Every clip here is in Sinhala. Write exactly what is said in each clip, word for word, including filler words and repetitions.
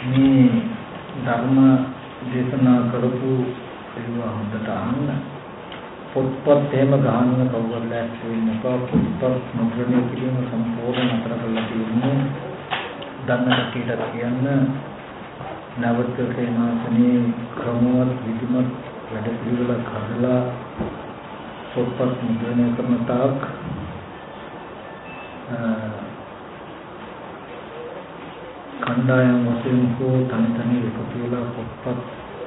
මේ ධර්ම දේශනා කරපු ඒවා හොඳට අහන්න. පොත්පත් එහෙම ගහන්න කවුරුත් ලෑස්ති වෙන්නේ නැහැ. පොත්පත් මුද්‍රණය කිරීම සම්පූර්ණ නතර කරලා තියෙන්නේ. දන්න කටියට කියන්න නවත්ව සේනාසනේ ක්‍රමවත් විධිමත් වැඩ පිළිවෙලක් හදලා පොත්පත් මුද්‍රණය කරන තාක් කණ්ඩායම් වශයෙන් හෝ තනි තනි එකතු වෙලා පොත්පත්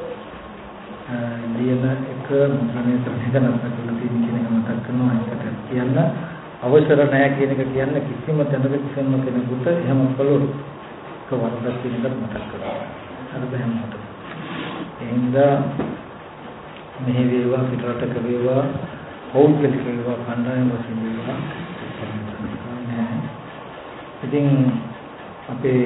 ලියන එක මුද්‍රණය කරන එක නතර කරලා තියෙන කියන එක මතක් කරනවා. ඒකට කියන්න අවසර නැහැ කියන එක කියන්නේ කිසිම තැනක කිසිම කෙනෙකුට එහෙම කළොත් ඒක වරදක් කියන එක මතක් කරනවා. අර බෑම මතක. එහෙනම් මෙහි වේවා පිටරටක වේවා පෞද්ගලික වේවා කණ්ඩායම් වශයෙන් වේවා ඉතින් අපේ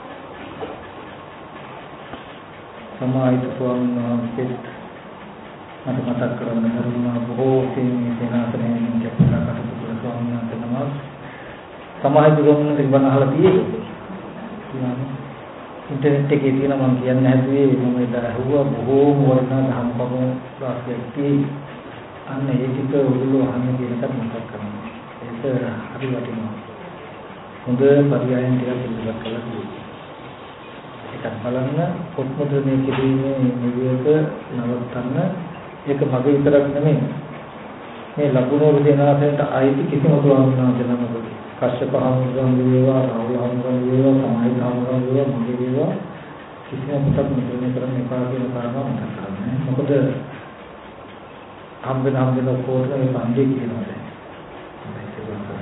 සමාහිත ස්වාමීන් වහන්සේත් මට මතක් කරගන්න කරුණා බොහෝ සීනි සේනාසනයෙන් කැපලා කටයුතු කරන ස්වාමීන් වහන්සේ තමයි සමාහිත ස්වාමීන් වහන්සේ අහලා තියෙන්නේ. ඉන්ටර්නෙට් එකේ තියෙන මම කියන්නේ හැදුවේ මම ඒක අහුවා බොහෝම වටිනා ධම්මපදෝ රාශියක් අන්න ඒ ටික ඔයගොල්ලෝ අහන්න කියන එකත් මතක් කරගන්න. ඒක හරි වටිනවා. හොඳ පරියායන් ටිකක් ඉස්සරහ කළා තියෙනවා. ඒකත් බලන්න පොත් මුද්‍රණය කිරීමේ නිවියක නවත්තන්න ඒක මගේ විතරක් නෙමෙයි. මේ ලකුණු දෙනාට ආයිති කිසිම ස්වාමීන් නමකට කශ්‍යප හාමුදුරුවෝ වේවා රාහුල හාමුදුරුවෝ වේවා සමාහිත හාමුදුරුවෝ වේවා මගේ වේවා කිසිම පොතක් මුද්‍රණය කරන්න එපා කියන කාරණාව මතක් කරගන්න. මොකද හම්බෙන හම්බෙන කෝටේ මේ පන්දේ කියනවා.